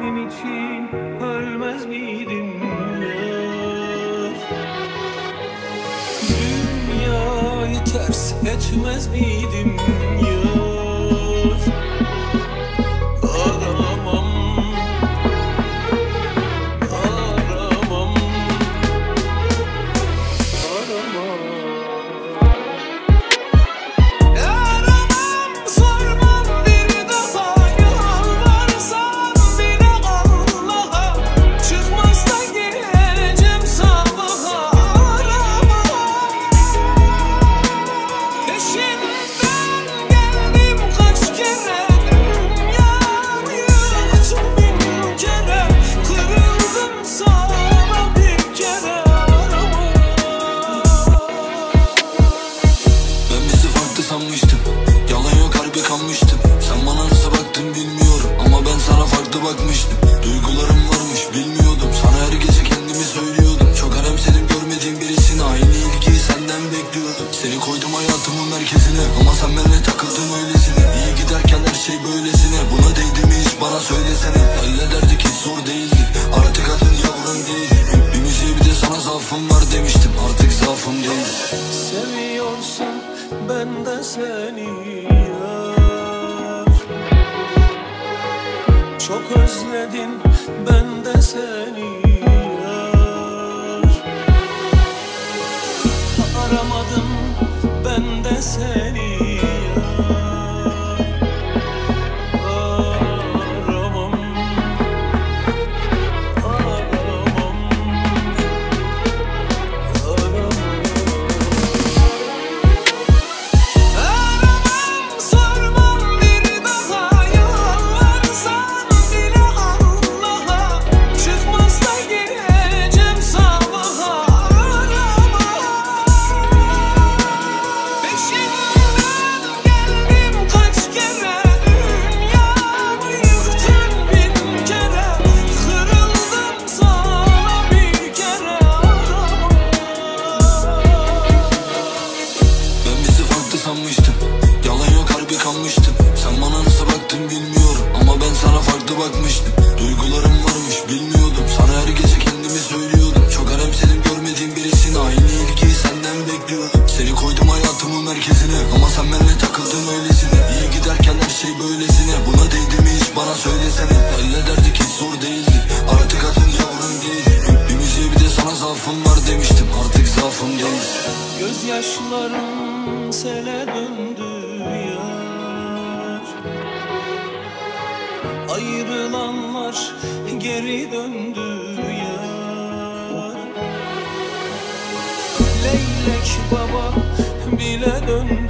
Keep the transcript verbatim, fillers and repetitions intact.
senin için ölmez miydim yar? Dünyayı ters etmez miydim yar? Sanmıştım, yalan yok harbi kanmıştım. Sen bana nasıl baktın bilmiyorum ama ben sana farklı bakmıştım. Duygularım varmış bilmiyordum, sana her gece kendimi söylüyordum. Çok önemsedim görmediğim birisine, aynı ilgiyi senden bekliyordum. Seni koydum hayatımın merkezine ama sen benimle takıldın öylesine. İyi giderken her şey böylesine, buna değdi mi hiç bana söylesene. Hallederdik hiç zor değildi, artık adın yavrum değil. Bir müziğe bir de sana zaafım var demiştim, artık zaafım değil. Seviyorsan ben de seni yar, çok özledim ben de seni yar. Aramadım ben de seni sanmıştım, yalan yok harbi kanmıştım. Sen bana nasıl baktın bilmiyorum ama ben sana farklı bakmıştım. Duygularım varmış bilmiyordum, sana her gece kendimi söylüyordum. Çok önemsedim görmediğim birisine, aynı ilgiyi senden bekliyordum. Seni koydum hayatımın merkezine ama sen benimle takıldın öylesine. İyi giderken her şey böylesine, buna değdi mi hiç bana söylesene. Hallederdik hiç zor değildi, artık adın yavrum değil. Bir müziğe bir de sana zaafım var demiştim, artık zaafım değil. Gözyaşlarım sele döndü yar, ayrılanlar geri döndü yar. Leylek baba bile döndü